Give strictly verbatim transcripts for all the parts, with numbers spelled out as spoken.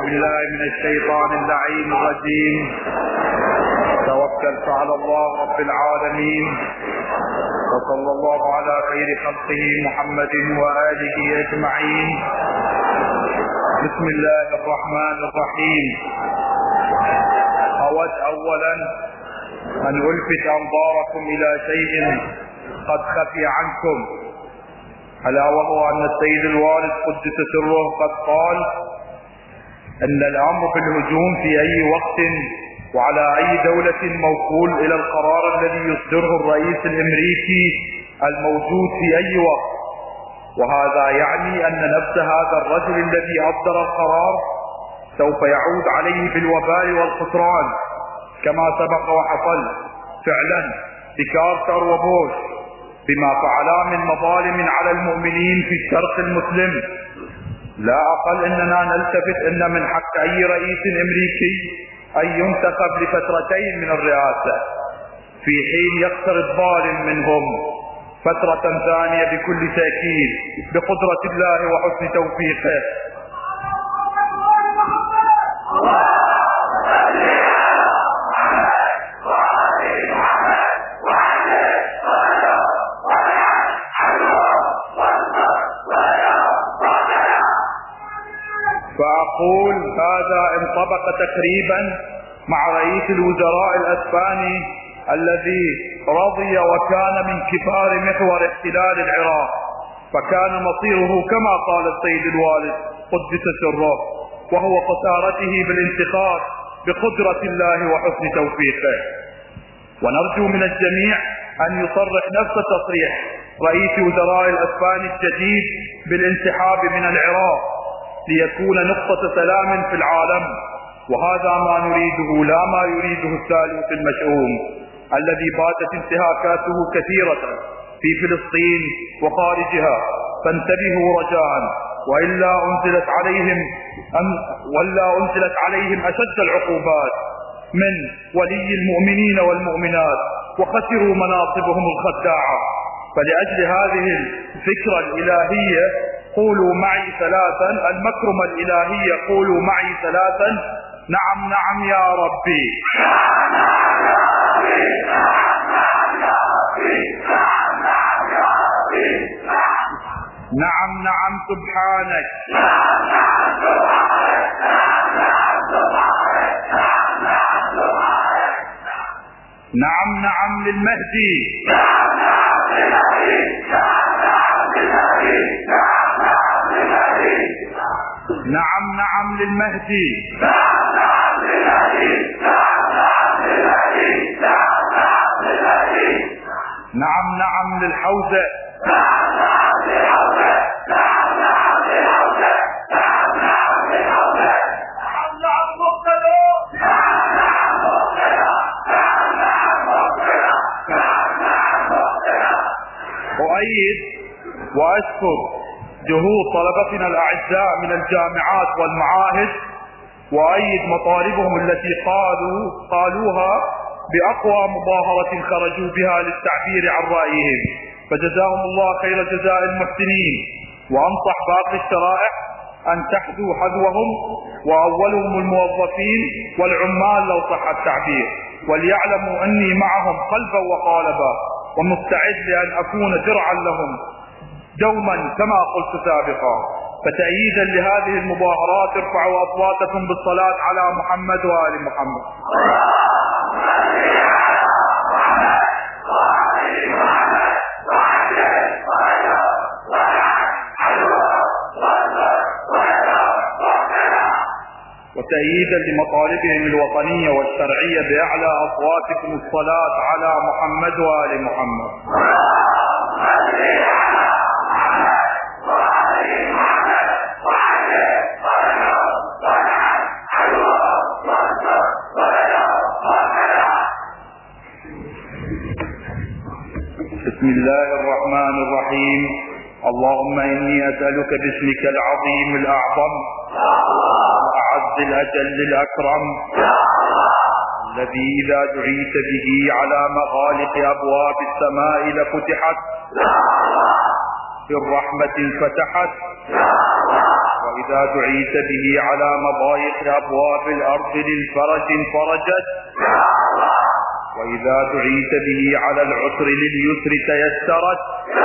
بالله من الشيطان اللعين الرجيم. توكلت على الله رب العالمين، وصلى الله على خير خلقه محمد وآله أجمعين. بسم الله الرحمن الرحيم. أود أولا أن ألفت أنظاركم إلى شيء قد خفي عنكم، ألا وهو أن السيد الوالد قدس سره قد قال أن الأمر بالهجوم في أي وقت وعلى أي دولة موكول إلى القرار الذي يصدره الرئيس الأمريكي الموجود في أي وقت، وهذا يعني أن نفس هذا الرجل الذي أصدر القرار سوف يعود عليه بالوبال والخسران، كما سبق وحصل فعلا بكارتر وبوش بما فعلا من مظالم على المؤمنين في الشرق المسلم. لا أقل أننا نلتفت أن من حق أي رئيس أمريكي أن ينتخب لفترتين من الرئاسة، في حين يخسر الظالم منهم فترة ثانية بكل تأكيد بقدرة الله وحسن توفيقه. فأقول هذا انطبق تقريبا مع رئيس الوزراء الأسباني الذي رضي وكان من كبار محور احتلال العراق، فكان مصيره كما قال السيد الوالد قدس سره، وهو خسارته بالانتخاب بقدرة الله وحسن توفيقه. ونرجو من الجميع أن يصرح نفس تصريح رئيس وزراء الأسباني الجديد بالانسحاب من العراق ليكون نقطة سلام في العالم، وهذا ما نريده لا ما يريده الثالوث المشؤوم الذي باتت انتهاكاته كثيرة في فلسطين وخارجها. فانتبهوا رجاء، وإلا أنزلت عليهم أم ولا أنزلت عليهم أشد العقوبات من ولي المؤمنين والمؤمنات وخسروا مناصبهم الخداعة. فلأجل هذه الفكرة الإلهية قولوا معي ثلاثا، المكرمة الإلهية قولوا معي ثلاثا: نعم نعم يا ربي، نعم نعم سبحانك، نعم نعم للمهدي، نعم نعم للمهدي، نعم نعم للحوزة، أؤيد وأشكر جهود طلبتنا الأعزاء من الجامعات والمعاهد، وأؤيد مطالبهم التي قالوا قالوها بأقوى مظاهرة خرجوا بها للتعبير عن رأيهم، فجزاهم الله خير جزاء المحسنين. وأنصح باقي الشرائح أن تحذوا حذوهم، وأولهم الموظفين والعمال لو صح التعبير، وليعلموا أني معهم قلبا وقالبا، ومستعد لأن أكون درعا لهم دوما كما قلت سابقا. فتأييدا لهذه المظاهرات ارفعوا أصواتكم بالصلاة على محمد وآل محمد. وتأييدا لمطالبهم الوطنية والشرعية بأعلى أصواتكم الصلاة على محمد وآل محمد. بسم الله الرحمن الرحيم. اللهم إني أسألك باسمك العظيم الأعظم أعز الأجل الأكرم الذي إذا دعيت به على مغالق أبواب السماء لفتحت، بالرحمة فتحت، وإذا دعيت به على مضايق أبواب الأرض للفرج انفرجت، وإذا دعيت به على العسر لليسر تيسرت،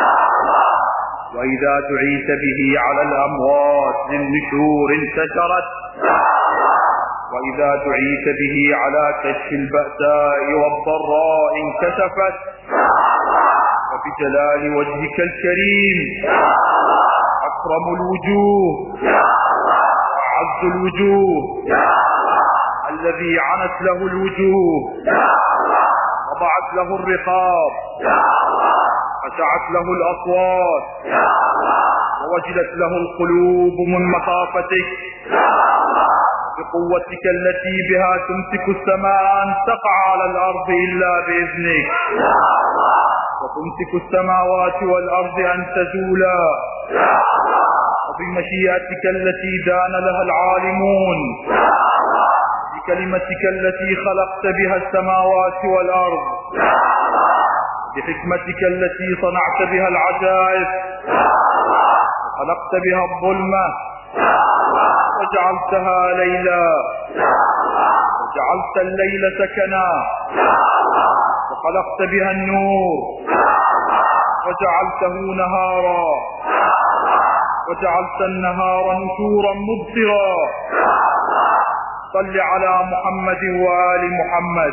وإذا دعيت به على الأموات للنشور انتشرت، وإذا دعيت به على كشف البأساء والضراء انكشفت. وبجلال وجهك الكريم أكرم الوجوه وأعز الوجوه الذي عنت له الوجوه وضعت له الرقاب خشعت له الأصوات ووجلت له القلوب من مخافتك، بقوتك التي بها تمسك السماء أن تقع على الأرض إلا بإذنك، وتمسك السماوات والأرض أن تزولا، وبمشيئتك التي دان لها العالمون، بكلمتك التي خلقت بها السماوات والأرض، بحكمتك التي صنعت بها العجائب، وخلقت بها الظلمة وجعلتها ليلا، وجعلت الليل سكنا، وخلقت بها النور وجعلته نهارا، وجعلت النهار نشورا مبصرا. صل على محمد وآل محمد.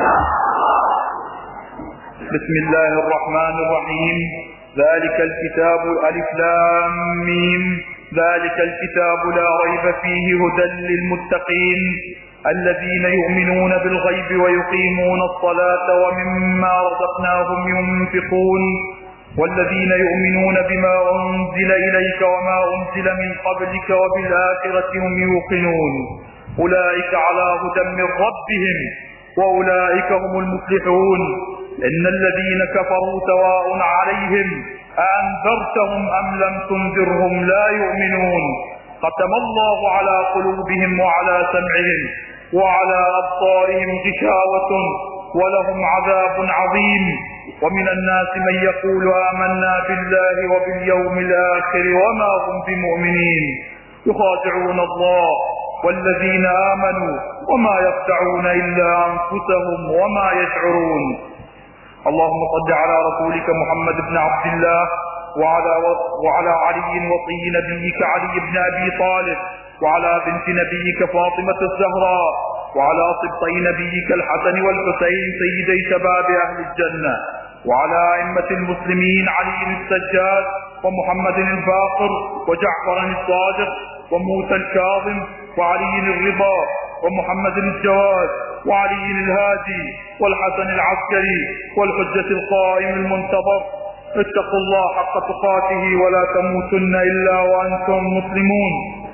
بسم الله الرحمن الرحيم. ذلك الكتاب ألف لام ميم، ذلك الكتاب لا ريب فيه هدى للمتقين الذين يؤمنون بالغيب ويقيمون الصلاة ومما رزقناهم ينفقون والذين يؤمنون بما أنزل إليك وما أنزل من قبلك وبالآخرة هم يوقنون أولئك على هدى من ربهم وأولئك هم المفلحون. إن الذين كفروا سواء عليهم أأنذرتهم أم لم تنذرهم لا يؤمنون. ختم الله على قلوبهم وعلى سمعهم وعلى أبصارهم غشاوة ولهم عذاب عظيم. ومن الناس من يقول آمنا بالله وباليوم الآخر وما هم بمؤمنين يخادعون الله والذين آمنوا وما يخدعون إلا أنفسهم وما يشعرون. اللهم صل على رسولك محمد بن عبد الله وعلى, وعلى علي وصي نبيك علي بن أبي طالب وعلى بنت نبيك فاطمة الزهراء وعلى صبطي نبيك الحسن والحسين سيدي شباب أهل الجنة وعلى أئمة المسلمين علي السجاد ومحمد الباقر وجعفر الصادق وموسى الكاظم وعلي الرضا ومحمد الجواد وعلي الهادي والحسن العسكري والحجة القائم المنتظر. اتقوا الله حق تقاته ولا تموتن إلا وأنتم مسلمون.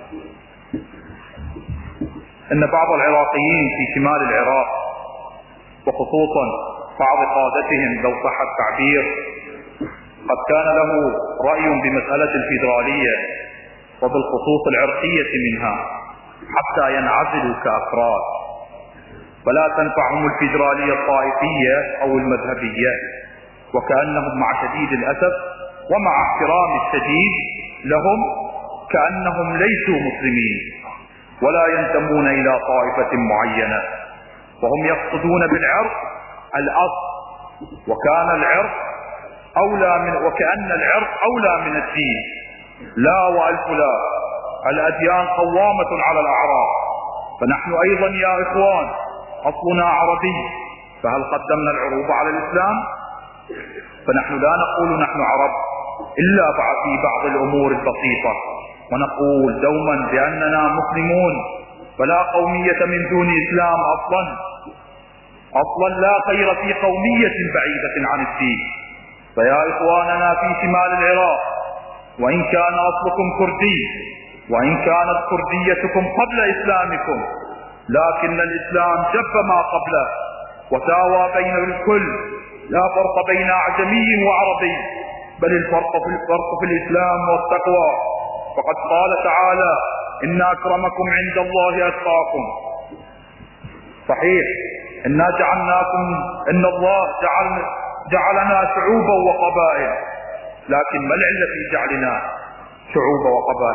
إن بعض العراقيين في شمال العراق وخصوصا بعض قادتهم لو صح التعبير قد كان له رأي بمسألة الفيدرالية وبالخصوص العرقية منها حتى ينعزلوا كأفراد، فلا تنفعهم الفيدرالية الطائفية أو المذهبية، وكأنهم مع شديد الأسف ومع احترام الشديد لهم كأنهم ليسوا مسلمين ولا ينتمون إلى طائفة معينة، وهم يقصدون بالعرق الأصل، وكان العرق أولى من وكأن العرق أولى من الدين. لا وألف لا، الأديان قوامة على الأعراق، فنحن أيضا يا إخوان أصلنا عربي، فهل قدمنا العروب على الإسلام؟ فنحن لا نقول نحن عرب إلا في بعض الأمور البسيطة، ونقول دوما بأننا مسلمون، فلا قومية من دون إسلام أصلا أصلا لا خير في قومية بعيدة عن الدين. فيا إخواننا في شمال العراق، وإن كان أصلكم كردي وإن كانت كرديتكم قبل إسلامكم، لكن الإسلام جب ما قبله وساوى بين الكل، لا فرق بين أعجمي وعربي، بل الفرق في الفرق في الإسلام والتقوى. فقد قال تعالى إن أكرمكم عند الله أتقاكم. صحيح إنا جعلناكم إن الله جعل جعلنا شعوبا وقبائل، لكن ما العلة في جعلنا شعوبا وقبائل؟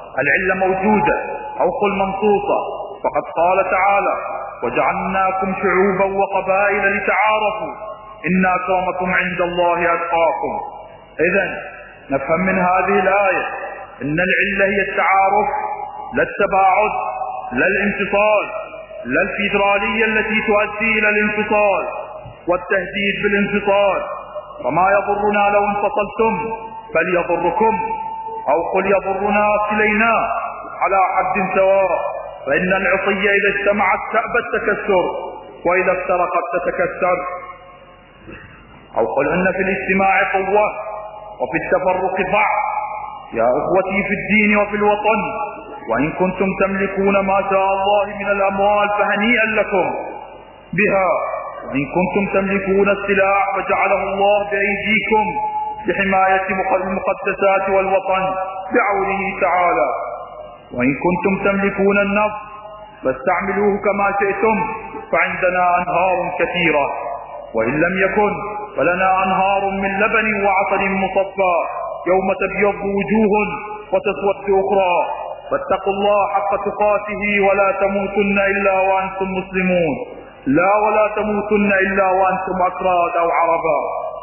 العلة موجودة أو قل منصوصة، فقد قال تعالى: وجعلناكم شعوبا وقبائل لتعارفوا إن أكرمكم عند الله أتقاكم. إذن نفهم من هذه الآية إن العلة هي التعارف، لا التباعد، لا الانفصال، لا الفيدرالية التي تؤدي إلى الانفصال والتهديد بالانفصال. وما يضرنا لو انفصلتم بل يضركم، أو قل يضرنا كلينا على حد سواء، فإن العصية إذا اجتمعت تأبى التكسر، وإذا افترقت تتكسر. أو قل إن في الاجتماع قوة وفي التفرق ضعف. يا أخوتي في الدين وفي الوطن، وإن كنتم تملكون ما شاء الله من الأموال فهنيئا لكم بها، وإن كنتم تملكون السلاح فجعله الله بأيديكم لحماية المقدسات والوطن بعونه تعالى، وإن كنتم تملكون النفط فاستعملوه كما شئتم، فعندنا أنهار كثيرة، وإن لم يكن فلنا أنهار من لبن وعسل مصفى يوم تبيض وجوه وتسود أخرى. فاتقوا الله حق تقاته ولا تموتن إلا وأنتم مسلمون، لا ولا تموتن إلا وأنتم أكراد أو عربا.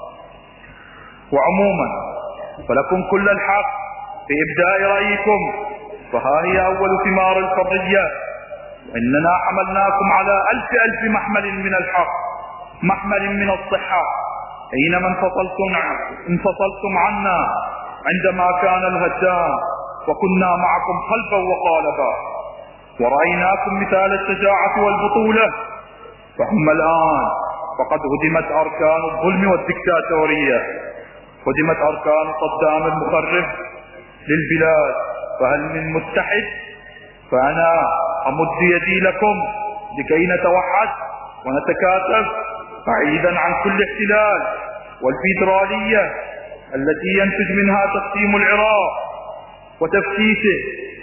وعموما فلكم كل الحق في إبداء رأيكم، فها هي أول ثمار الحرية، وإننا حملناكم على ألف ألف محمل من الحق، محمل من الصحة، حينما انفصلتم انفصلتم عنا عندما كان الهدام، وكنا معكم خلفا وقالبا، ورأيناكم مثال الشجاعة والبطولة. فهم الآن فقد هدمت أركان الظلم والدكتاتورية، هدمت أركان صدام المخرب للبلاد، فهل من متحد؟ فأنا أمد يدي لكم لكي نتوحد ونتكاتف بعيدا عن كل احتلال، والفيدرالية التي ينتج منها تقسيم العراق وتفكيكه،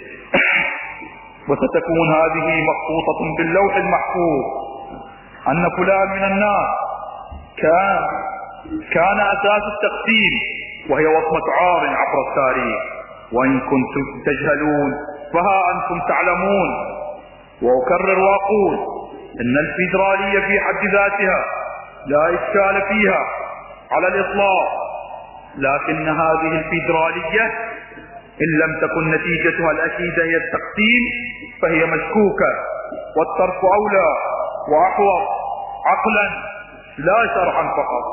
وستكون هذه مخطوطة باللوح المحفوظ أن فلان من الناس كان كان أساس التقسيم، وهي وصمة عار عبر التاريخ. وإن كنتم تجهلون فها أنتم تعلمون. وأكرر وأقول إن الفيدرالية في حد ذاتها لا إشكال فيها على الإطلاق، لكن هذه الفيدرالية إن لم تكن نتيجتها الأكيدة هي التقسيم فهي مشكوكة، والترك أولى وأحوط عقلا لا شرعا فقط.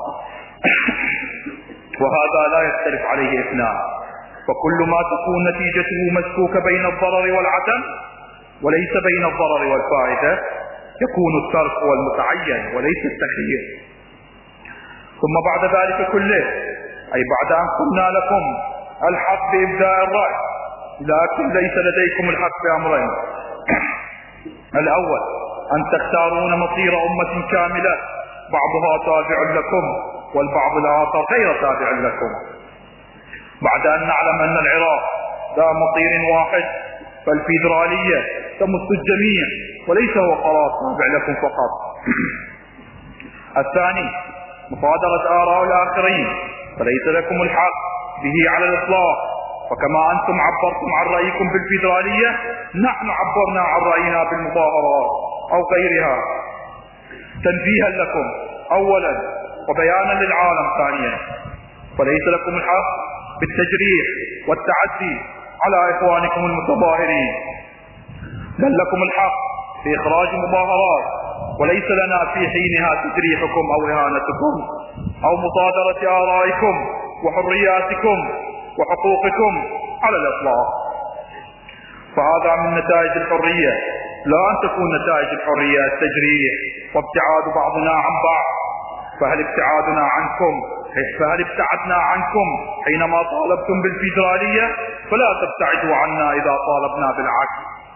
وهذا لا يختلف عليه اثنان، فكل ما تكون نتيجته مشكوكة بين الضرر والعدم وليس بين الضرر والفائدة يكون الترك هو المتعين وليس التخيير. ثم بعد ذلك كله، أي بعد أن قلنا لكم الحق بإبداء الرأي، لكن ليس لديكم الحق بأمرين: الأول أن تختارون مصير أمة كاملة بعضها تابع لكم والبعض الآخر غير تابع لكم، بعد أن نعلم أن العراق ذا مصير واحد، فالفيدرالية تمس الجميع وليس هو قرار تابع لكم فقط. الثاني مصادرة آراء الآخرين، فليس لكم الحق به على الإطلاق، وكما أنتم عبرتم عن رأيكم بالفيدرالية نحن عبرنا عن رأينا بالمظاهرات أو غيرها، تنبيها لكم أولا وبيانا للعالم ثانيا. فليس لكم الحق بالتجريح والتعدي على إخوانكم المتظاهرين، بل لكم الحق في إخراج مظاهرات، وليس لنا في حينها تجريحكم أو إهانتكم أو مصادرة آرائكم وحرياتكم وحقوقكم على الإطلاق. فهذا من نتائج الحرية، لا أن تكون نتائج الحرية التجريح وابتعاد بعضنا عن بعض. فهل ابتعادنا عنكم فهل ابتعدنا عنكم حينما طالبتم بالفيدرالية؟ فلا تبتعدوا عنا إذا طالبنا بالعكس.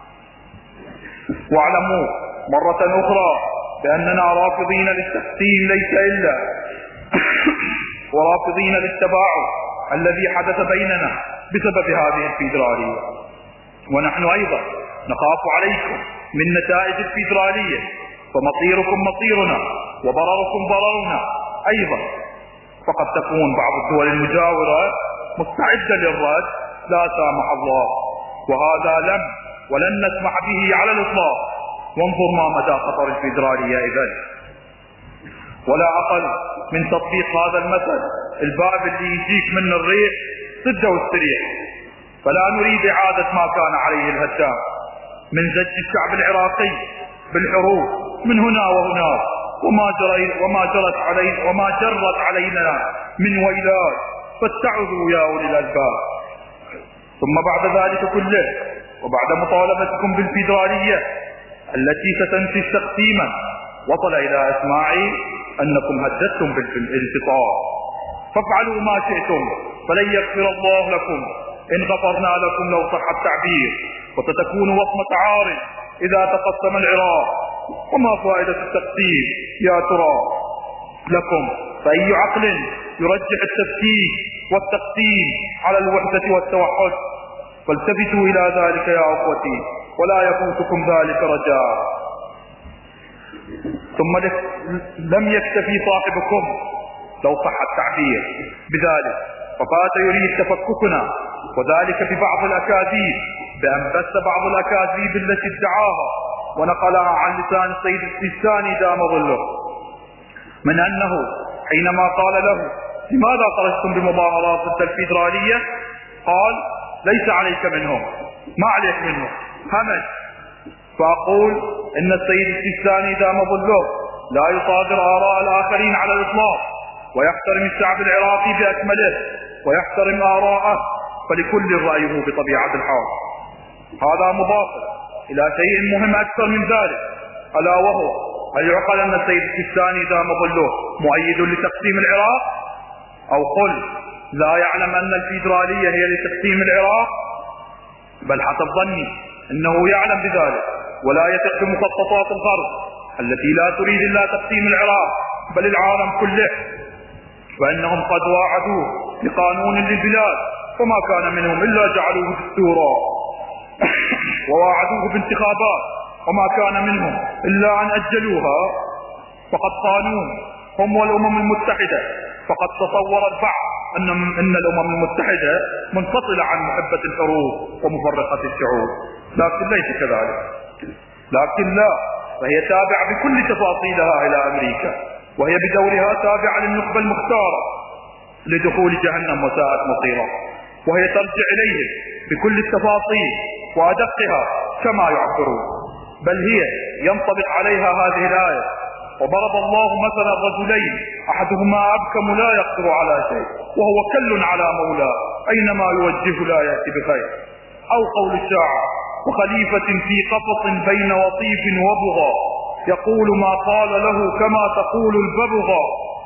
واعلموا مرة أخرى بأننا رافضين للتقسيم ليس إلا ورافضين للتباعد الذي حدث بيننا بسبب هذه الفيدرالية. ونحن أيضا نخاف عليكم من نتائج الفيدرالية، فمصيركم مصيرنا وضرركم ضررنا أيضا. فقد تكون بعض الدول المجاورة مستعدة للرد لا سامح الله، وهذا لم ولن نسمح به على الإطلاق. وانظر ما مدى خطر الفيدرالية إذن. ولا أقل من تطبيق هذا المثل، الباب اللي يجيك من الريح سده واستريح. فلا نريد إعادة ما كان عليه الهدام من زج الشعب العراقي بالحروب من هنا وهناك، وما جرى وما جرت علينا وما جرت علينا من ويلات، فاتعظوا يا أولي الألباب. ثم بعد ذلك كله، وبعد مطالبتكم بالفيدرالية التي ستنفي تقسيما، وصل إلى إسماعي أنكم هددتم بالانتصار، فافعلوا ما شئتم فلن يغفر الله لكم إن غفرنا لكم لو صح التعبير، وستكون وصمة عار إذا تقسم العراق. وما فائدة التقسيم يا ترى لكم؟ فأي عقل يرجح التفكيك والتقسيم على الوحدة والتوحد؟ فالتفتوا إلى ذلك يا أخوتي، ولا يفوتكم ذلك رجاء. ثم لم يكتفي صاحبكم لو صح التعبير بذلك، فبات يريد تفككنا، وذلك ببعض الأكاذيب، بأن بث بعض الأكاذيب التي ادعاها ونقلها عن لسان السيد السيستاني دام ظله، من أنه حينما قال له لماذا خرجتم بمظاهرات ضد الفيدرالية؟ قال ليس عليك منهم، ما عليك منهم، همج. فأقول إن السيد السيستاني دام ظله لا يصادر آراء الآخرين على الإطلاق، ويحترم الشعب العراقي بأكمله ويحترم آراءه، فلكل رأيه بطبيعة الحال. هذا مضاف إلى شيء مهم أكثر من ذلك، ألا وهو هل يعقل أن السيد السيستاني دام ظله مؤيد لتقسيم العراق؟ أو قل لا يعلم أن الفيدرالية هي لتقسيم العراق؟ بل حسب ظني أنه يعلم بذلك، ولا يثق بمخططات الغرب التي لا تريد إلا تقسيم العراق بل العالم كله، فإنهم قد واعدوه بقانون للبلاد وما كان منهم إلا جعلوه دستورا، وواعدوه بانتخابات وما كان منهم إلا أن أجلوها. فقد قانون هم والأمم المتحدة، فقد تصور البعض أن إن الأمم المتحدة منفصلة عن محبة الحروب ومفرقة الشعوب، لكن ليس كذلك. لكن لا، فهي تابعة بكل تفاصيلها إلى أمريكا، وهي بدورها تابعة للنخبة المختارة لدخول جهنم وساءت مصيرها، وهي ترجع إليهم بكل التفاصيل وأدقها كما يعبرون. بل هي ينطبق عليها هذه الآية: وضرب الله مثلا رجلين أحدهما أبكم لا يقدر على شيء وهو كل على مولاه أينما يوجه لا يأتي بخير. أو قول الشاعر: وخليفة في قفص بين وطيف وبغى يقول ما قال له كما تقول الببغى.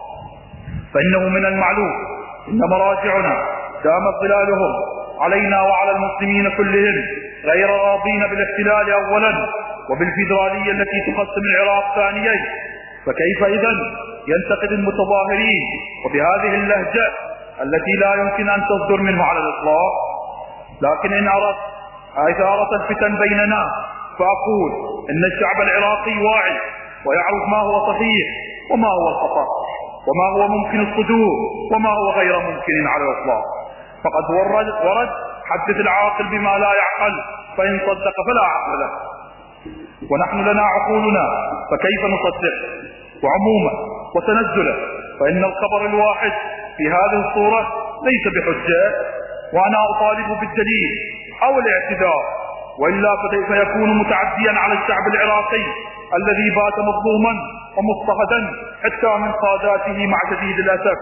فإنه من المعلوم إن مراجعنا دامت ظلالهم علينا وعلى المسلمين كلهم غير راضين بالاحتلال أولا وبالفيدرالية التي تقسم العراق ثانيين، فكيف إذن ينتقد المتظاهرين وبهذه اللهجة التي لا يمكن أن تصدر منه على الإطلاق؟ لكن إن أردت إثارة الفتن بيننا فأقول إن الشعب العراقي واعي ويعرف ما هو صحيح وما هو الخطأ، وما هو ممكن الصدور وما هو غير ممكن على الإطلاق. فقد ورد, ورد حدث العاقل بما لا يعقل، فإن صدق فلا عقل له. ونحن لنا عقولنا فكيف نصدق؟ وعموما وتنزلا فإن الخبر الواحد في هذه الصورة ليس بحجة، وأنا أطالب بالدليل أو الاعتذار، وإلا فيكون متعديا على الشعب العراقي الذي بات مظلوما ومضطهدا حتى من قاداته مع شديد الأسف.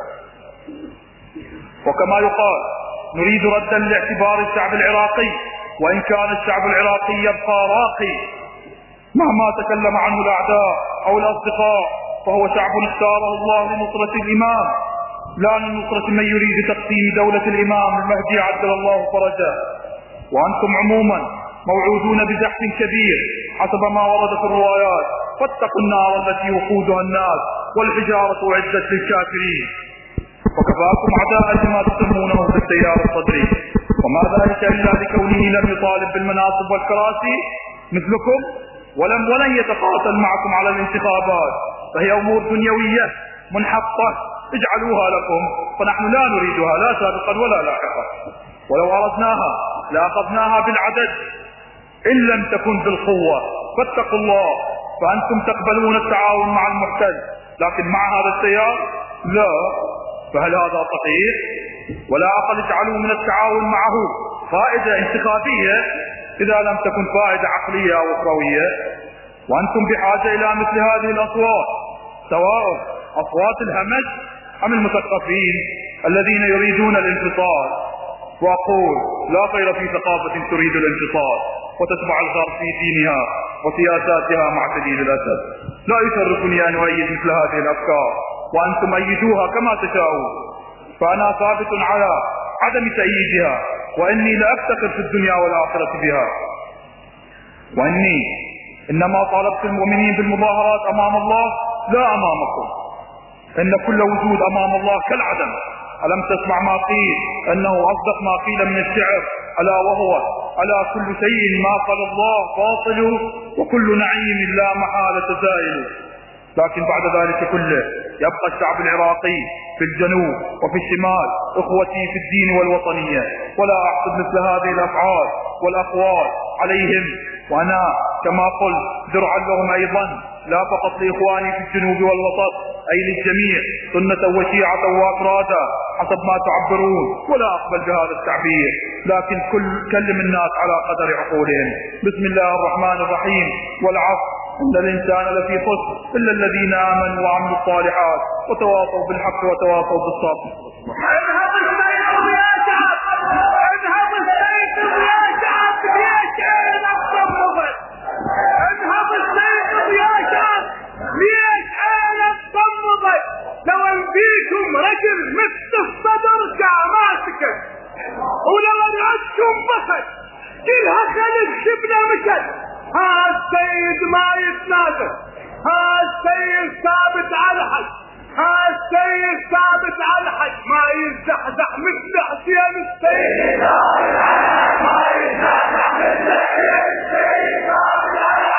وكما يقال نريد ردا لاعتبار الشعب العراقي، وإن كان الشعب العراقي يبقى راقي مهما تكلم عنه الأعداء أو الأصدقاء، فهو شعب اختاره الله لنصرة الإمام لا لنصرة من يريد تقسيم دولة الإمام المهدي عجل الله فرجه. وأنتم عموما موعودون بزحف كبير حسب ما ورد في الروايات، فاتقوا النار التي وقودها الناس والحجارة أعدت للكافرين. وكفاكم عداء لما تسمونه بالتيار الصدري، وما ذلك إلا لكونه لم يطالب بالمناصب والكراسي مثلكم، ولم ولن يتقاتل معكم على الانتخابات، فهي أمور دنيوية منحطة اجعلوها لكم، فنحن لا نريدها لا سابقا ولا لاحقا. ولو أردناها لأخذناها بالعدد إن لم تكن بالقوة. فاتقوا الله، فأنتم تقبلون التعاون مع المحتل، لكن مع هذا التيار لا. فهل هذا صحيح؟ ولا أقل اجعلوا من التعاون معه فائدة انتخابية إذا لم تكن فائدة عقلية أو أخروية. وأنتم بحاجة إلى مثل هذه الأصوات، سواء أصوات الهمج أم المثقفين الذين يريدون الانفصال. وأقول لا خير في ثقافة تريد الانفصال وتتبع الغرب في دينها وسياساتها مع شديد الأسف. لا يشرفني أن أؤيد مثل هذه الأفكار، وأنتم أيدوها كما تشاءون، فأنا ثابت على عدم تأييدها، وإني لا أفتخر في الدنيا والآخرة بها، وإني إنما طالبت المؤمنين بالمظاهرات أمام الله لا أمامكم، إن كل وجود أمام الله كالعدم. ألم تسمع ما قيل أنه أصدق ما قيل من الشعر، ألا وهو ألا كل شيء ما قال الله باطل وكل نعيم لا محالة زائل. لكن بعد ذلك كله يبقى الشعب العراقي في الجنوب وفي الشمال اخوتي في الدين والوطنية، ولا احسب مثل هذه الافعال والاقوال عليهم، وانا كما قلت درعا لهم ايضا، لا فقط لاخواني في الجنوب والوسط، اي للجميع سنة وشيعة وافرادا حسب ما تعبرون، ولا اقبل بهذا التعبير، لكن كل كلم الناس على قدر عقولهم. بسم الله الرحمن الرحيم. والعصر إن الإنسان لفي خسر إلا الذين آمنوا وعملوا الصالحات وتواصوا بالحق وتواصوا بالصبر. انهض السيف يا شعب، انهض السيف يا شعب، ليش انا مصممت؟ انهض السيف يا شعب، ليش انا مصممت؟ لو انبيكم رجل مثل الصدر كاماسكه، ولو انعدكم بخت كلها خلق شبنا مشت. ها السيد ما يتنازل، ها السيد ثابت على الحج، ها السيد ثابت على الحج، ما يزحزح مثل حسين السيد ما يزحزح مثل حسين السيد ثابت على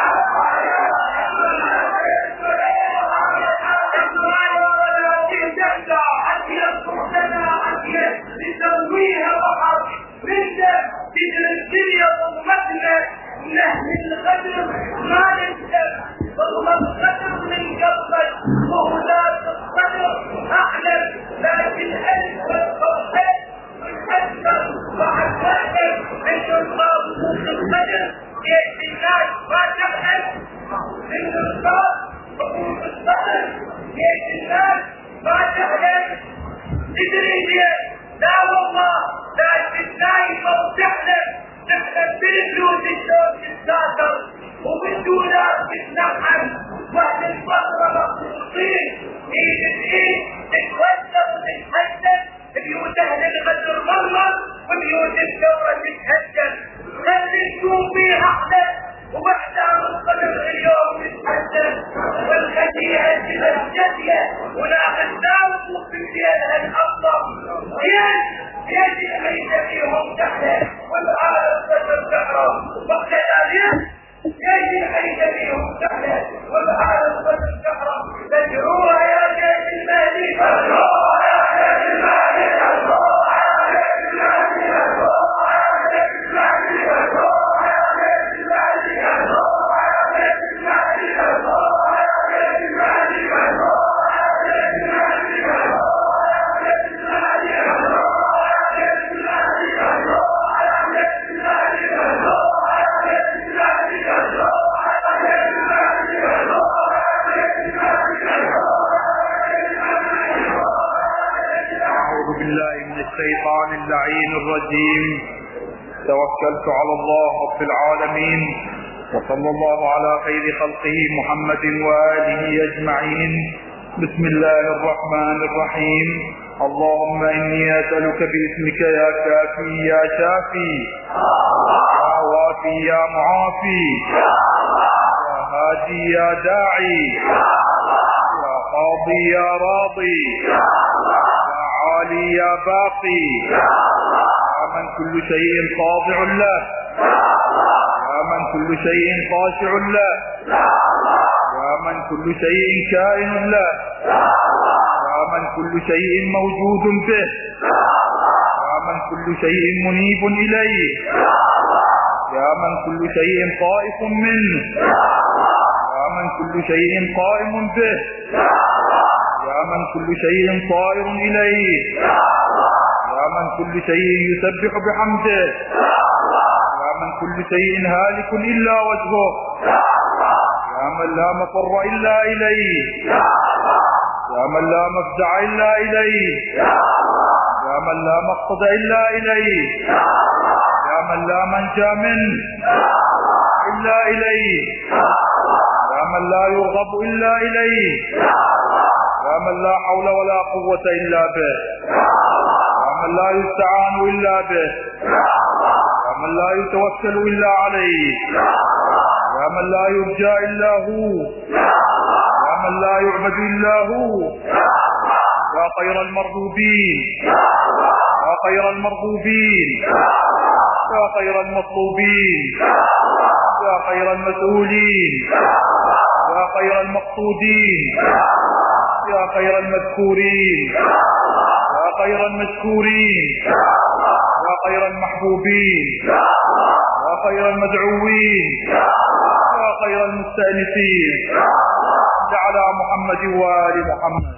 الحج. نسويها بحر منه تدري الدنيا ضمتنا، نحن الغدر ما ننسب، والله الغدر من قلبك وهناك الصدر اعلم، لكن انت الصدر اكثر وعزائك ان الله وقوف الغدر يأتي الناس ما تبحث ان الله وقوف الصدر يأتي الناس ما تبحث. تدري ليه؟ لا والله لا تتناي موضحنا، نحن بالفلوس الشوك الساتر وبالدولار تتنحن، واحنا الفترة مخصوصين ايد بايد نتوسط ونتحدث، بيوت اهل الغدر مرمر وبيوت الثورة تتهدد. خلي نكون فيها احنا وبعدها نصدر اليوم نتحدث، والخديعة تبجدية وناخذ ناوم في ديالها الافضل. ليش؟ ليش العيش فيهم تحت والعالم بدل تحرم؟ وكذلك ليش العيش فيهم تحت والعالم بدل تحرم؟ تدعوها يا جيش المهدي، تدعوها يا جيش المهدي، تدعوها يا جيش المهدي، تدعوها يا جيش المهدي، تدعوها يا جيش المهدي، تدعوها يا جيش المهدي، تدعوها يا جيش المهدي، تدعوها يا جيش المهدي، الشيطان اللعين الرجيم. توكلت على الله رب العالمين، وصلى الله على خير خلقه محمد وآله أجمعين. بسم الله الرحمن الرحيم. اللهم إني أسألك باسمك يا كافي يا شافي، يا وافي يا معافي، يا هادي يا داعي، يا قاضي يا راضي، عالي يا باقي، يا من كل شيء خاضع له، يا من كل شيء خاشع له، يا من كل شيء كائن له، يا من كل شيء موجود به، يا من كل شيء منيب إليه، يا من كل شيء خائف منه، يا من كل شيء قائم به، يا من كل شيء طائر إليه، يا من كل شيء يسبح بحمده، يا من كل شيء هالك إلا وجهه، يا من لا مفر إلا إليه، يا من لا مفزع إلا إليه، يا من لا مقصد إلا إليه، يا من لا منجا منه إلا إليه، يا من لا يرغب إلا إليه، يا من لا حول ولا قوة إلا به، يا من لا يستعان إلا به، يا من لا يتوكل إلا عليه، يا من لا يرجى إلا هو، يا من لا يعبد إلا هو، يا خير المرغوبين، يا خير المرغوبين، يا خير المطلوبين، يا خير المسؤولين، يا خير المقصودين، يا خير المذكورين، يا خير المشكورين، يا خير المحبوبين، يا خير المدعوين، يا خير المستأنسين، على محمد وآل محمد.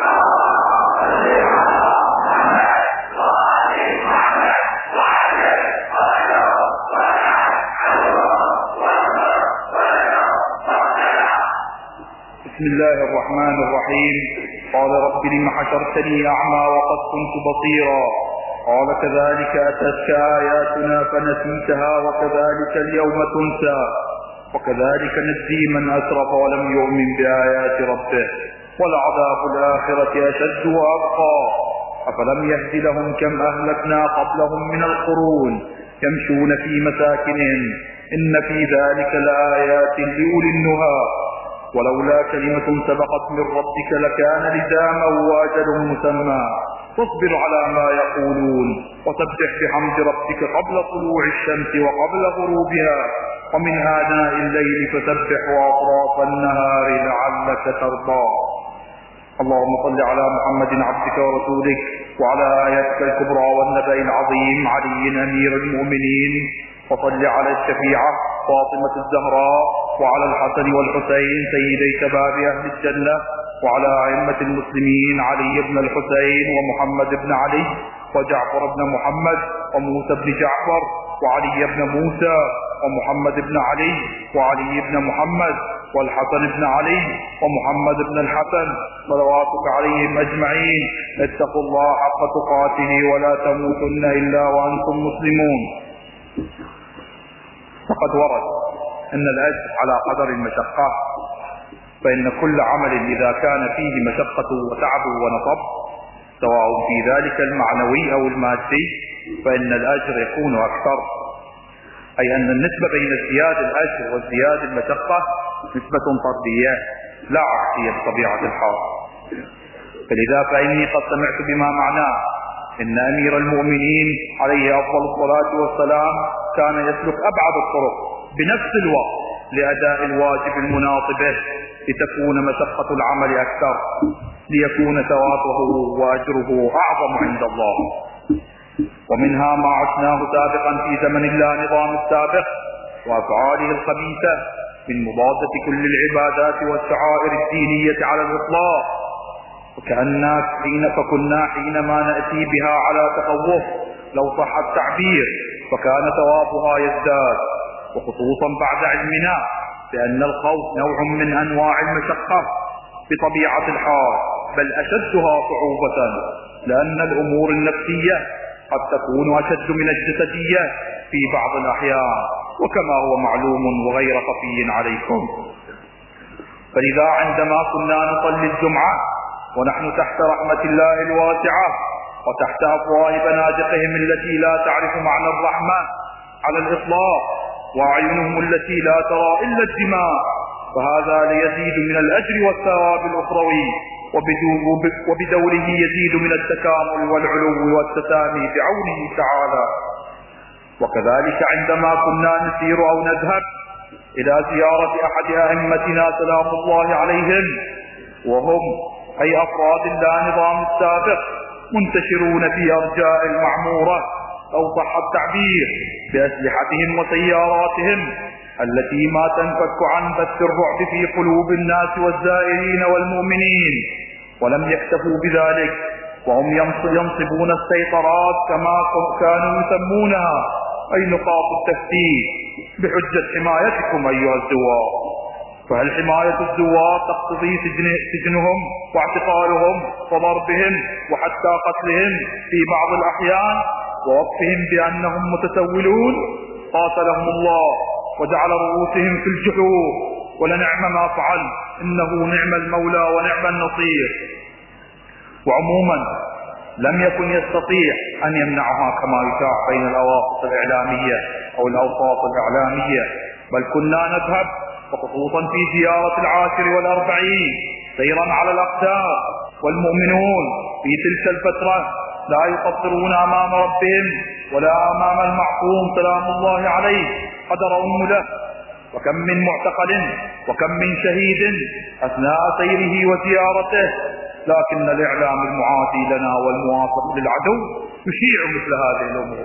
بسم الله الرحمن الرحيم. قال رب لم حشرتني أعمى وقد كنت بصيرا قال كذلك أتتك آياتنا فنسيتها وكذلك اليوم تنسى وكذلك نجزي من أسرف ولم يؤمن بآيات ربه ولعذاب الآخرة أشد وأبقى أفلم يهد لهم كم أهلكنا قبلهم من القرون يمشون في مساكنهم إن في ذلك لآيات لأولي النهى ولولا كلمة سبقت من ربك لكان لزاما وأجل مسمى فاصبر على ما يقولون وسبح بحمد ربك قبل طلوع الشمس وقبل غروبها ومن آناء الليل فسبح وأطراف النهار لعلك ترضى. اللهم صل على محمد عبدك ورسولك وعلى آياتك الكبرى والنبأ العظيم علي أمير المؤمنين وصل على الشفيعة فاطمة الزهراء وعلى الحسن والحسين سيدي شباب أهل الجنة وعلى أئمة المسلمين علي بن الحسين ومحمد بن علي وجعفر بن محمد وموسى بن جعفر وعلي بن موسى ومحمد بن علي وعلي بن محمد والحسن بن علي ومحمد بن الحسن صلواتك عليهم أجمعين. اتقوا الله حق تقاته ولا تموتن إلا وأنتم مسلمون. فقد ورد أن الأجر على قدر المشقة فإن كل عمل إذا كان فيه مشقة وتعب ونصب سواء في ذلك المعنوي أو المادي فإن الأجر يكون أكثر، أي أن النسبة بين ازدياد الأجر وازدياد المشقة نسبة طردية لا عكسية بطبيعة الحال. فلذا فإني قد سمعت بما معناه إن أمير المؤمنين عليه أفضل الصلاة والسلام كان يسلك أبعد الطرق بنفس الوقت لأداء الواجب المناط به لتكون مشقة العمل أكثر ليكون ثوابه وأجره أعظم عند الله. ومنها ما عشناه سابقا في زمن الله نظام السابق وأفعاله الخبيثة من مضادة كل العبادات والشعائر الدينية على الإطلاق وكأننا حين فكنا حينما نأتي بها على تخوف لو صح التعبير فكان ثوابها يزداد وخصوصا بعد علمنا بأن الخوف نوع من أنواع المشقة بطبيعة الحال بل أشدها صعوبة لأن الأمور النفسية قد تكون أشد من الجسدية في بعض الأحيان وكما هو معلوم وغير خفي عليكم. فلذا عندما كنا نصلي الجمعة ونحن تحت رحمة الله الواسعة وتحت أفواه بنادقهم التي لا تعرف معنى الرحمة على الإطلاق وأعينهم التي لا ترى إلا الدماء فهذا ليزيد من الأجر والثواب الأخروي وبدوره يزيد من التكامل والعلو والتسامي بعونه تعالى. وكذلك عندما كنا نسير أو نذهب إلى زيارة أحد أئمتنا سلام الله عليهم وهم أي أفراد لا نظام السابق منتشرون في أرجاء المعمورة أو صح التعبير بأسلحتهم وسياراتهم التي ما تنفك عن بث الرعب في قلوب الناس والزائرين والمؤمنين. ولم يكتفوا بذلك وهم ينصبون السيطرات كما كانوا يسمونها أي نقاط التفتيش بحجة حمايتكم أيها الزوار. فهل حماية الزوار تقتضي سجن سجنهم واعتقالهم وضربهم وحتى قتلهم في بعض الأحيان ووصفهم بأنهم متسولون؟ قاتلهم الله وجعل رؤوسهم في الجحور، ولنعم ما فعل، إنه نعم المولى ونعم النصير. وعموما لم يكن يستطيع أن يمنعها كما يشاع بين الأواسط الإعلامية أو الأوساط الإعلامية، بل كنا نذهب وخصوصا في زيارة العاشر والأربعين سيرا على الأقدام، والمؤمنون في تلك الفترة لا يقصرون أمام ربهم ولا أمام المعصوم سلام الله عليه قدرهم له. وكم من معتقل وكم من شهيد أثناء سيره وزيارته، لكن الإعلام المعادي لنا والموافق للعدو يشيع مثل هذه الأمور.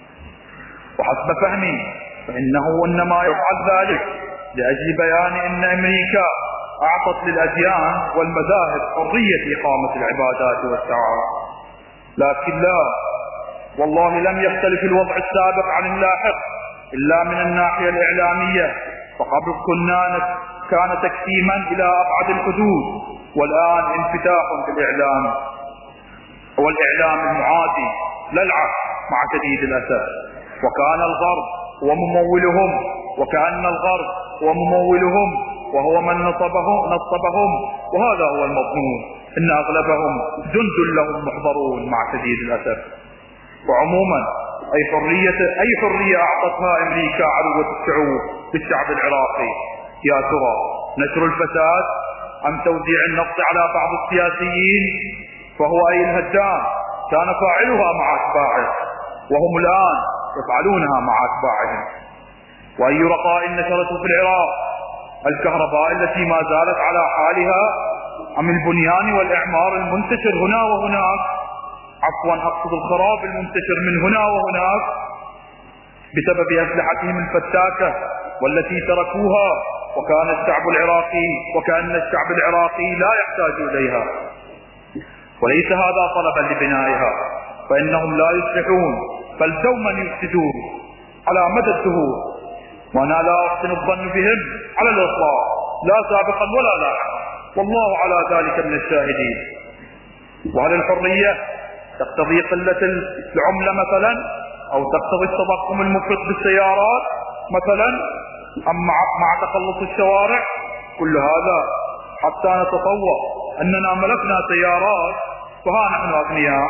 وحسب فهمي فإنه إنما يفعل ذلك لأجل بيان أن أمريكا أعطت للأديان والمذاهب حرية إقامة العبادات والسعادة، لكن لا، والله لم يختلف الوضع السابق عن اللاحق إلا من الناحية الإعلامية. فقبل كنا كان تكتيما إلى أبعد الحدود، والآن انفتاح في الإعلام والإعلام المعادي لا العكس مع شديد الأسف. وكان الغرب وممولهم وكأن الغرب وممولهم وهو من نصبهم نصبهم وهذا هو المضمون، إن أغلبهم جند لهم محضرون مع شديد الأسف. وعموما أي حرية أي حرية أعطتها أمريكا عروة الشعوب بالشعب العراقي؟ يا ترى نشر الفساد أم توزيع النفط على بعض السياسيين؟ فهو أي الهجان كان فاعلها مع أتباعه، وهم الآن يفعلونها مع أتباعهم. وأي رقاء نشرته في العراق؟ الكهرباء التي ما زالت على حالها أم البنيان والإعمار المنتشر هنا وهناك؟ عفوا أقصد الخراب المنتشر من هنا وهناك بسبب أسلحتهم الفتاكة والتي تركوها، وكان الشعب العراقي وكأن الشعب العراقي لا يحتاج إليها. وليس هذا طلبا لبنائها، فإنهم لا يصلحون بل دوما يفسدون على مدى الدهور، وأنا لا أحسن الظن بهم على الإطلاق لا سابقا ولا لاحقا، والله على ذلك من الشاهدين. وهل الحرية تقتضي قلة العملة مثلا، أو تقتضي التضخم المفرط بالسيارات مثلا، أم مع, مع تخلص الشوارع؟ كل هذا حتى نتصور أننا ملكنا سيارات فها نحن أغنياء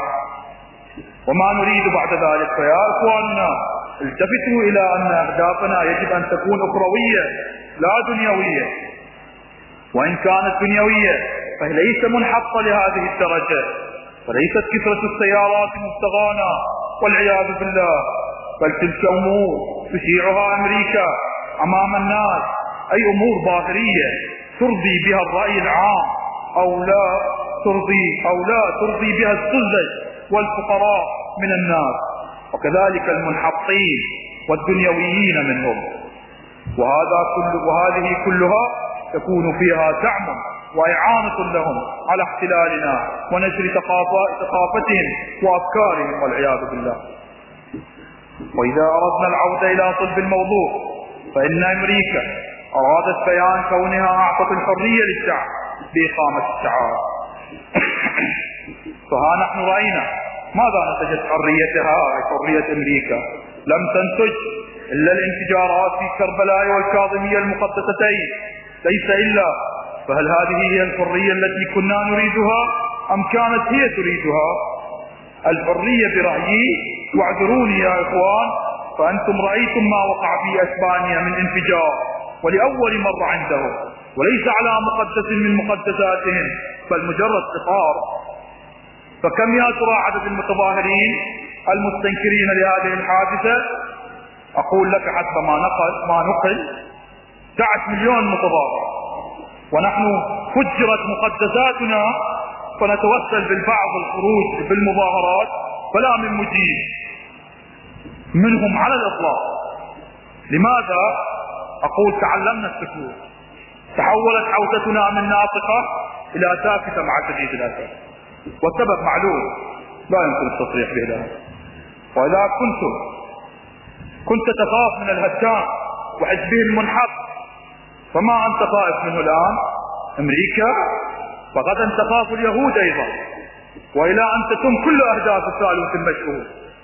وما نريد بعد ذلك. فيا إخواننا التفتوا إلى أن أهدافنا يجب أن تكون أخروية لا دنيوية، وإن كانت دنيوية فهي ليس منحطة لهذه الدرجة، فليست كثرة السيارات مستغانة والعياذ بالله، بل تلك أمور تشيعها أمريكا أمام الناس، أي أمور ظاهرية ترضي بها الرأي العام أو لا ترضي أو لا ترضي بها السذج والفقراء من الناس، وكذلك المنحطين والدنيويين منهم. وهذا كل وهذه كلها تكون فيها دعم وإعانة لهم على احتلالنا ونشر ثقافتهم وأفكارهم والعياذ بالله. وإذا أردنا العودة إلى صلب الموضوع فإن أمريكا أرادت بيان كونها أعطت الحرية للشعب بإقامة الشعائر. فها نحن رأينا ماذا نتجت حريتها أي حرية أمريكا؟ لم تنتج إلا الانفجارات في كربلاء والكاظمية المقدستين، ليس إلا. فهل هذه هي الحرية التي كنا نريدها أم كانت هي تريدها؟ الحرية برأيي، واعذروني يا إخوان، فأنتم رأيتم ما وقع في أسبانيا من انفجار ولأول مرة عندهم، وليس على مقدس من مقدساتهم بل مجرد قطار. فكم يا ترى عدد المتظاهرين المستنكرين لهذه الحادثة؟ أقول لك حسب ما نقل ما نقل تسعة مليون متظاهر، ونحن فجرت مقدساتنا فنتوسل بالبعض الخروج بالمظاهرات، فلا من مجيب منهم على الإطلاق. لماذا؟ أقول تعلمنا السكوت، تحولت حوزتنا من ناطقة إلى ساكتة مع شديد الأسف، والسبب معلوم لا يمكن التصريح به الآن. وإذا كنت كنت تخاف من الهجان وحزبه المنحط، فما أنت خائف منه الآن؟ أمريكا، فغدا تخاف اليهود أيضا، وإلى أن تتم كل أهداف الثالوث المشهور،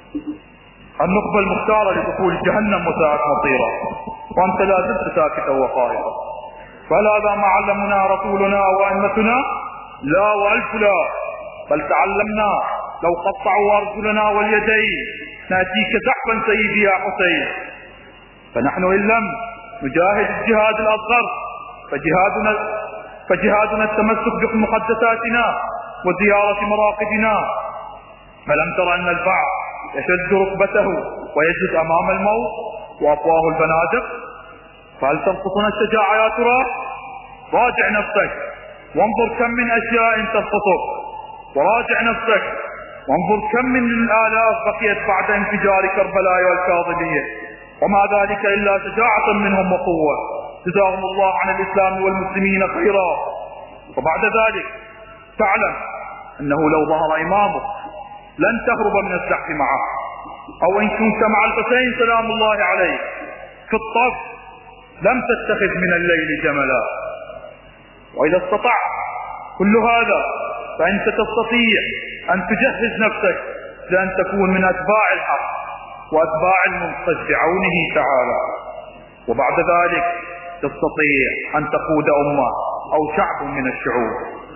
النخبة المختارة لدخول جهنم وساءت مصيرا، وأنت لا زلت ساكتا وخائفا. فهذا ما علمنا رسولنا وأئمتنا؟ لا وألف لا، بل تعلمنا لو قطعوا أرجلنا واليدين نأتيك زحفا سيدي يا حسين. فنحن إن لم نجاهد الجهاد الأصغر فجهادنا فجهادنا التمسك بمقدساتنا وزيارة مراقدنا. فلم تر أن البعض يشد ركبته ويجلس أمام الموت وأفواه البنادق؟ فهل تنقصنا الشجاعة يا ترى؟ راجع نفسك وانظر كم من أشياء تنقصك، وراجع نفسك وانظر كم من الآلاف بقيت بعد انفجار كربلاء والكاظمية، وما ذلك إلا شجاعة منهم وقوة، جزاهم الله عن الإسلام والمسلمين خيرا. وبعد ذلك تعلم أنه لو ظهر إمامك لن تهرب من الزحف معه، أو إن كنت مع الحسين سلام الله عليه في الطف لم تتخذ من الليل جملا. وإذا استطعت كل هذا فأنت تستطيع أن تجهز نفسك لأن تكون من أتباع الحق وأتباع المنقذ بعونه تعالى، وبعد ذلك تستطيع أن تقود أمة أو شعب من الشعوب،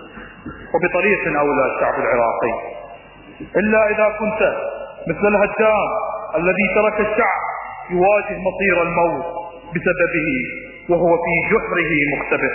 وبطريق أولى الشعب العراقي، إلا إذا كنت مثل الهجام الذي ترك الشعب يواجه مصير الموت بسببه وهو في جحره مختبئ.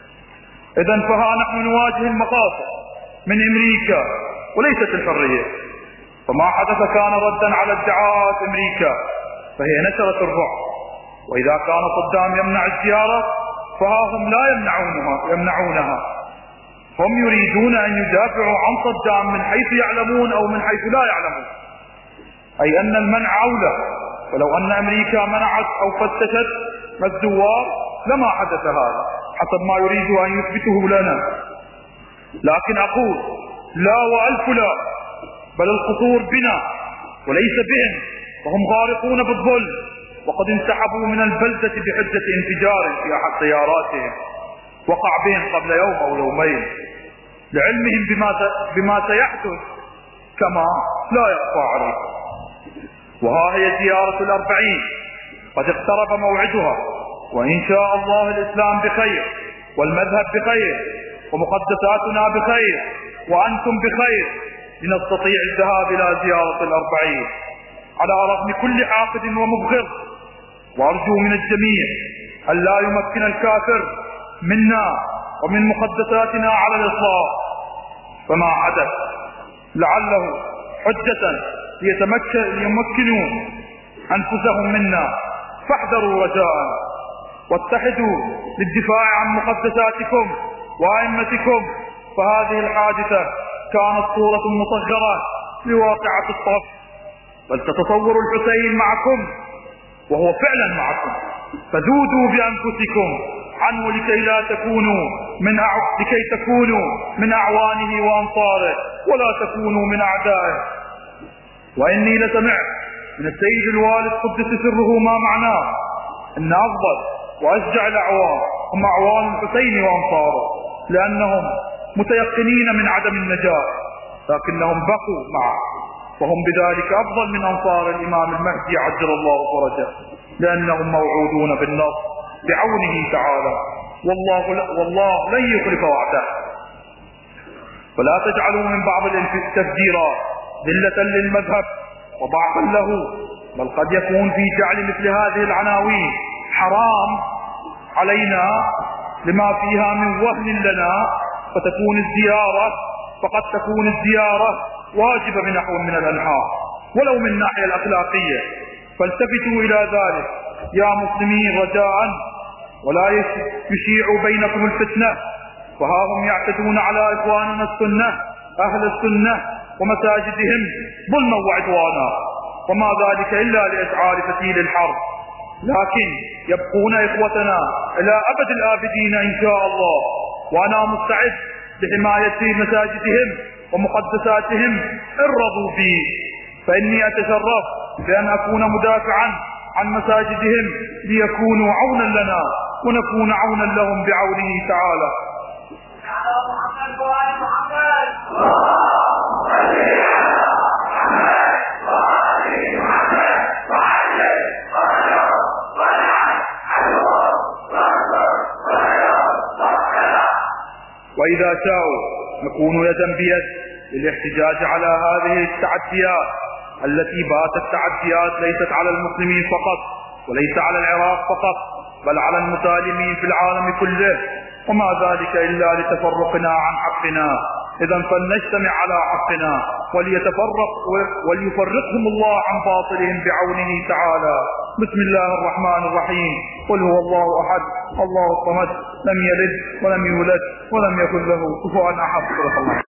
إذن فها نحن نواجه المقاصد من أمريكا وليست الحرية، فما حدث كان ردا على ادعاءات أمريكا فهي نشرت الرعب، وإذا كان صدام يمنع الزيارة فها هم لا يمنعونها, يمنعونها. هم يريدون أن يدافعوا عن صدام من حيث يعلمون أو من حيث لا يعلمون، أي أن المنع أولى. ولو أن أمريكا منعت أو فتشت الزوار لما حدث هذا حسب ما يريد أن يثبته لنا. لكن أقول لا وألف لا، بل القصور بنا وليس بهم، وهم غارقون بالظلم، وقد انسحبوا من البلدة بحجة انفجار في أحد سياراتهم وقع بهم قبل يوم أو يومين، لعلمهم بما بما سيحدث كما لا يخفى عليكم. وها هي زيارة الأربعين قد اقترب موعدها، وإن شاء الله الإسلام بخير، والمذهب بخير، ومقدساتنا بخير، وأنتم بخير، لنستطيع الذهاب إلى زيارة الأربعين على رغم كل حاقد ومبغض. وأرجو من الجميع أن لا يمكن الكافر منا ومن مقدساتنا على الإطلاق، فما حدث لعله حجة ليمكنوا أنفسهم منا، فاحذروا رجاء، واتحدوا للدفاع عن مقدساتكم وأئمتكم. فهذه الحادثة كانت صورة مصغرة لواقعة الطرف، بل تتصوروا الحسين معكم وهو فعلا معكم، فذودوا بأنفسكم عنه لكي لا تكونوا من أع... لكي تكونوا من أعوانه وأنصاره ولا تكونوا من أعدائه. وإني لسمعت من السيد الوالد قدس سره ما معناه أن أفضل وأشجع الأعوان هم أعوان الحسين وأنصاره، لأنهم متيقنين من عدم النجاة لكنهم بقوا معه، وهم بذلك أفضل من أنصار الإمام المهدي عجل الله فرجه، لأنهم موعودون بالنصر بعونه تعالى، والله, والله لن يخلف وعده. فلا تجعلوا من بعض التفجيرات ذلة للمذهب وضعفا له، بل قد يكون في جعل مثل هذه العناوين حرام علينا لما فيها من وهن لنا، فتكون الزيارة فقد تكون الزيارة واجبة بنحو من الأنحاء ولو من الناحية الأخلاقية. فالتفتوا إلى ذلك يا مسلمين رجاء، ولا يشيع بينكم الفتنة وها هم يعتدون على إخواننا السنة أهل السنة ومساجدهم ظلما وعدوانا، وما ذلك إلا لإشعار فتيل الحرب. لكن يبقون إخوتنا إلى أبد الآبدين إن شاء الله، وأنا مستعد لحماية مساجدهم ومقدساتهم إن رضوا بي، فإني أتشرف بأن أكون مدافعا عن مساجدهم ليكونوا عونا لنا ونكون عونا لهم بعونه تعالى. وإذا شاءوا نكون يدا بيد للاحتجاج على هذه التعديات التي باتت تعديات ليست على المسلمين فقط وليس على العراق فقط بل على المسالمين في العالم كله، وما ذلك إلا لتفرقنا عن حقنا. إذا فلنجتمع على حقنا وليتفرق وليفرقهم الله عن باطلهم بعونه تعالى. بسم الله الرحمن الرحيم. قل هو الله أحد الله الصمد لم يلد ولم يولد ولم يكن له كفوا أحد.